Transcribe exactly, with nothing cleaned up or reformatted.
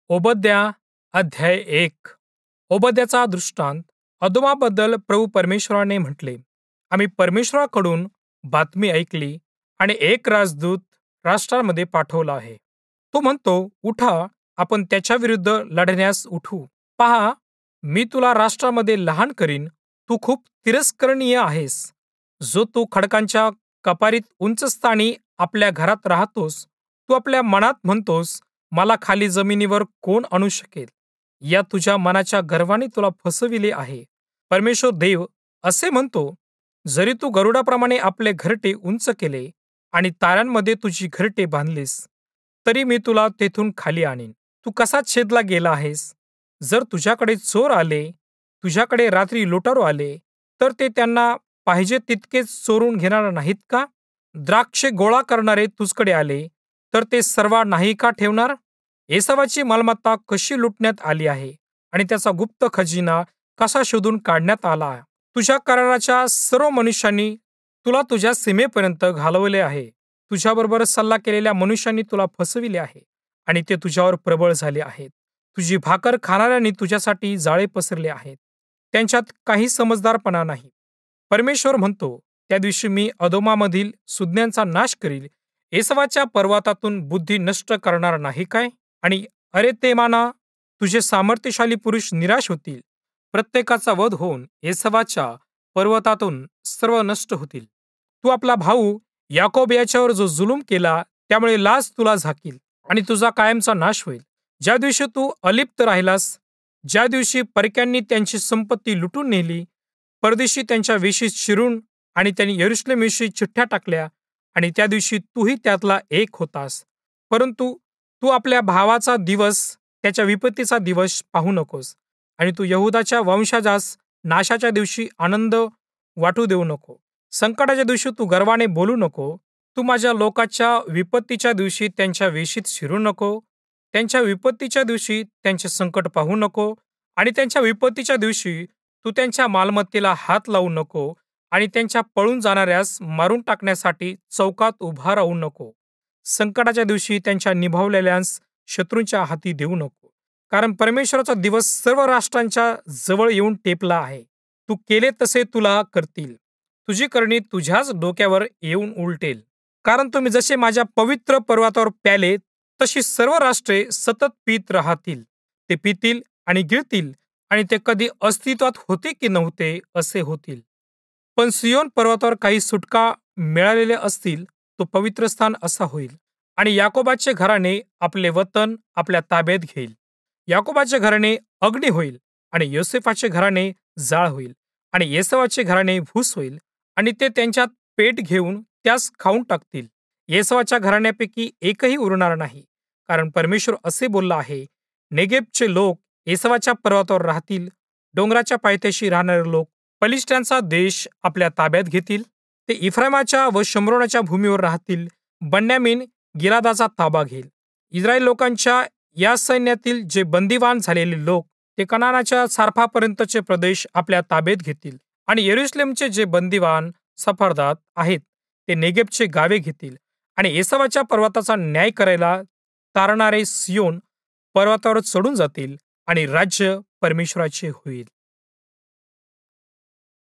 ओबद्या अध्याय एक. ओबद्याचा दृष्टांत. अदोमाबद्दल प्रभू परमेश्वराने म्हटले, आम्ही परमेश्वराकडून बातमी ऐकली आणि एक राजदूत राष्ट्रांमध्ये पाठवला आहे. तो म्हणतो, उठा, आपण त्याच्या विरुद्ध लढण्यास उठू. पहा, मी तुला राष्ट्रामध्ये लहान करीन. तू खूप तिरस्करणीय आहेस. जो तू खडकांच्या कपारीत उंच स्थानी आपल्या घरात राहतोस, तू आपल्या मनात म्हणतोस, मला खाली जमिनीवर कोण आणू शकेल? या तुझ्या मनाच्या गर्वाने तुला फसविले आहे. परमेश्वर देव असे म्हणतो, जरी तू गरुडाप्रमाणे आपले घरटे उंच केले आणि ताऱ्यांमध्ये तुझी घरटे बांधलीस, तरी मी तुला तेथून खाली आणीन. तू कसा छेदला गेला आहेस? जर तुझ्याकडे चोर आले, तुझ्याकडे रात्री लुटारू आले, तर ते त्यांना पाहिजे तितकेच चोरून घेणार नाहीत का? द्राक्षे गोळा करणारे तुझकडे आले, तर ते सर्व नाही का ठेवणार? एसावाची मालमत्ता कशी लुटण्यात आली आहे आणि त्याचा गुप्त खजिना कसा शोधून काढण्यात आला. तुझ्या कराराच्या सर्व मनुष्यांनी तुला तुझ्या सीमेपर्यंत घालवले आहे. तुझ्याबरोबर सल्ला केलेल्या मनुष्यांनी तुला फसविले आहे आणि ते तुझ्यावर प्रबळ झाले आहेत. तुझी भाकर खाणाऱ्यांनी तुझ्यासाठी जाळे पसरले आहेत. त्यांच्यात काही समजदारपणा नाही. परमेश्वर म्हणतो, त्या दिवशी मी अदोमामधील सुज्ञांचा नाश करील. एसावाच्या पर्वतातून बुद्धी नष्ट करणार नाही काय? आणि अरे तेमाना, तुझे सामर्थ्यशाली पुरुष निराश होतील. प्रत्येकाचा वध होऊन एसावाच्या पर्वतातून सर्व नष्ट होतील. तू आपला भाऊ याकोब याच्यावर जो जुलूम केला, त्यामुळे लाज तुला झाकील आणि तुझा कायमचा नाश होईल. ज्या दिवशी तू अलिप्त राहिलास, ज्या दिवशी परक्यांनी त्यांची संपत्ती लुटून नेली, परदेशी त्यांच्या वेशीत शिरून आणि त्यांनी यरुशलेमविषयी चिठ्ठ्या टाकल्या, आणि त्या दिवशी तूही त्यातला एक होतास. परंतु तू आपल्या भावाचा दिवस, त्याच्या विपत्तीचा दिवस पाहू नकोस, आणि तू यहुदाच्या वंशजास नाशाच्या दिवशी आनंद वाटू देऊ नको. संकटाच्या दिवशी तू गर्वाने बोलू नको. तू माझ्या लोकाच्या विपत्तीच्या दिवशी त्यांच्या वेशीत शिरू नको. त्यांच्या विपत्तीच्या दिवशी त्यांचे संकट पाहू नको, आणि त्यांच्या विपत्तीच्या दिवशी तू त्यांच्या मालमत्तेला हात लावू नको, आणि त्यांच्या पळून जाणाऱ्यास मारून टाकण्यासाठी चौकात उभा राहू नको. संकटाच्या दिवशी त्यांच्या निभावलेल्यांस शत्रूंच्या हाती देऊ नको, कारण परमेश्वराचा दिवस सर्व राष्ट्रांच्या जवळ येऊन टेपला आहे. तू केले तसे तुला करतील. तुझी करणी तुझ्याच डोक्यावर येऊन उलटेल. कारण तुम्ही जसे माझ्या पवित्र पर्वतावर प्याले, तशी सर्व राष्ट्रे सतत पीत राहतील. ते पितील आणि गिळतील, आणि ते कधी अस्तित्वात होते की नव्हते असे होतील. पण सियोन पर्वतावर काही सुटका मिळालेले असतील, तो पवित्र स्थान असा होईल, आणि याकोबाचे घराणे आपले वतन आपल्या ताब्यात घेईल. याकोबाचे घराणे अग्नी होईल, आणि योसेफाचे घराणे जाळ होईल, आणि येसावाचे घराणे भूस होईल, आणि ते त्यांच्यात पेट घेऊन त्यास खाऊन टाकतील. येसावाच्या घराण्यापैकी एकही उरणार नाही, कारण परमेश्वर असे बोलला आहे, नेगेबचे लोक येसावाच्या पर्वतावर राहतील. डोंगराच्या पायथ्याशी राहणारे लोक पलिष्ट्यांचा देश आपल्या ताब्यात घेतील. ते इफ्रायमाच्या व शम्रोनाच्या भूमीवर राहतील. बन्यामीन गिलादाचा ताबा घेईल. इस्रायल लोकांच्या या सैन्यातील जे बंदिवान झालेले लोक, ते कनानाच्या सारफापर्यंतचे प्रदेश आपल्या ताब्यात घेतील, आणि यरुशलेमचे जे बंदिवान सफरदात आहेत, ते नेगेबचे गावे घेतील, आणि एसावाच्या पर्वताचा न्याय करायला तारणारे सियोन पर्वतावर चढून जातील, आणि राज्य परमेश्वराचे होईल.